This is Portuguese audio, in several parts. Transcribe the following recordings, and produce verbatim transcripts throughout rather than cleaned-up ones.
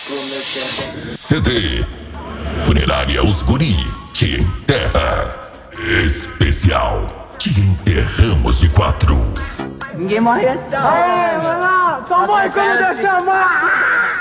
C D Funerária Os Guri te enterra. Especial, te enterramos de quatro. Ninguém morre assim. Aê, vai lá, toma aí quando eu chamar.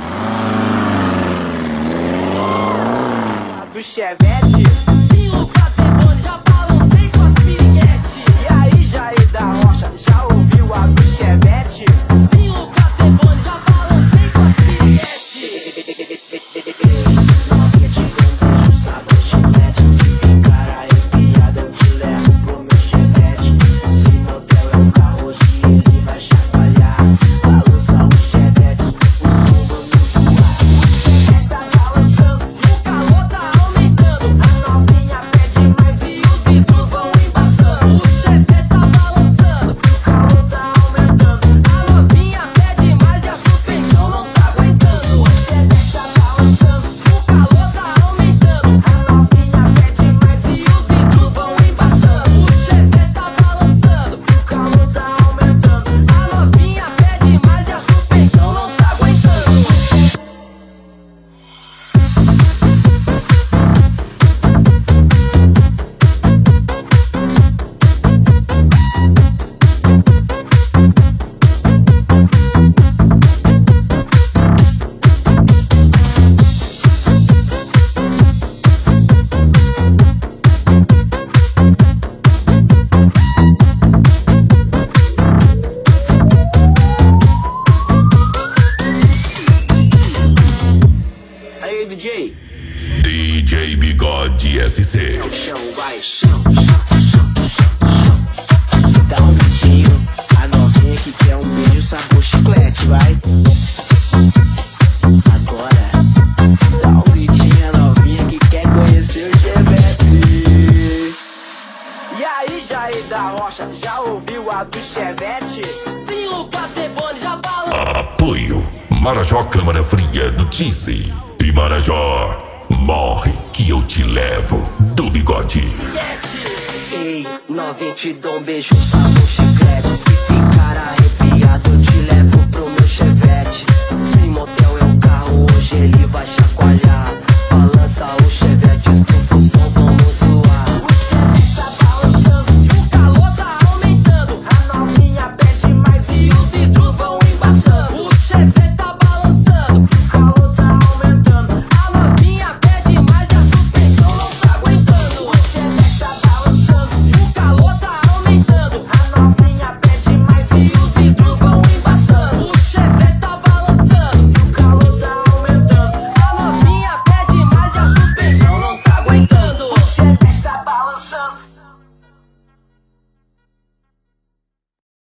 Do Chevette, Silo Catebone, já balancei com as piriguete. E aí, Jair da Rocha, já ouviu a do Chevette? Silo Catebone, já balancei com as piriguete. Novinha te dou um beijo, sabor chiclete. Se ficar arrepiada, eu te levo pro meu Chevette. Se motel é um carro hoje, ele vai chacoalhar. Balança o Chevette, o som do meu joar. O Chevette tá balançando, o calor tá aumentando. A novinha pede mais e os vidros vão embaçando. O Chevette tá balançando, o calor tá aumentando. A novinha pede mais e a suspensão não tá aguentando. O Chevette tá balançando, o calor tá aumentando. A novinha pede mais e os vidros vão embaçando. O Chevette tá balançando, o calor tá aumentando. A novinha pede mais e a suspensão não tá aguentando. Aí, D J, D J Bigode S C. chão, vai, chão, chão, chão, chão, chão. Dá um gritinho, a novinha que quer um beijo sabor chiclete, vai. Agora, dá um gritinho, a novinha que quer conhecer o Chevette. E aí, Jair da Rocha, já ouviu a do Chevette? Silo Catebone, já balançou. Apoio Marajó Câmara Fria do Tizi. E Marajó, morre que eu te levo do Bigode. Ei, novinha te dou um beijo sabor chiclete.